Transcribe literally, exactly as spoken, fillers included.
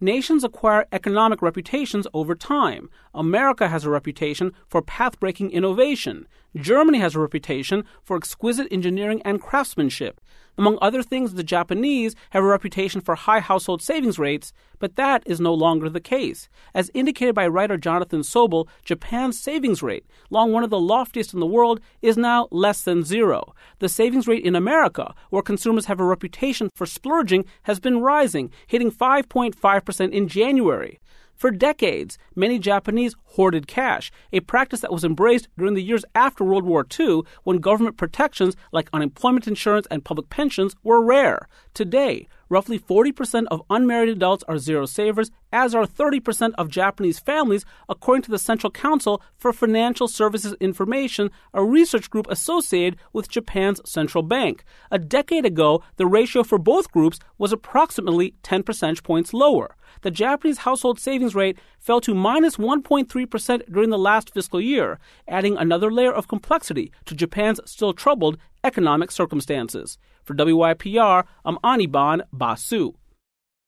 nations acquire economic reputations over time. America has a reputation for path-breaking innovation. Germany has a reputation for exquisite engineering and craftsmanship. Among other things, the Japanese have a reputation for high household savings rates, but that is no longer the case. As indicated by writer Jonathan Sobel, Japan's savings rate, long one of the loftiest in the world, is now less than zero. The savings rate in America, where consumers have a reputation for splurging, has been rising, hitting five point five percent in January. For decades, many Japanese hoarded cash, a practice that was embraced during the years after World War Two, when government protections like unemployment insurance and public pensions were rare. Today, roughly forty percent of unmarried adults are zero savers, as are thirty percent of Japanese families, according to the Central Council for Financial Services Information, a research group associated with Japan's central bank. A decade ago, the ratio for both groups was approximately ten percentage points lower. The Japanese household savings rate fell to minus one point three percent during the last fiscal year, adding another layer of complexity to Japan's still troubled economic circumstances. For W Y P R, I'm Anirban Basu.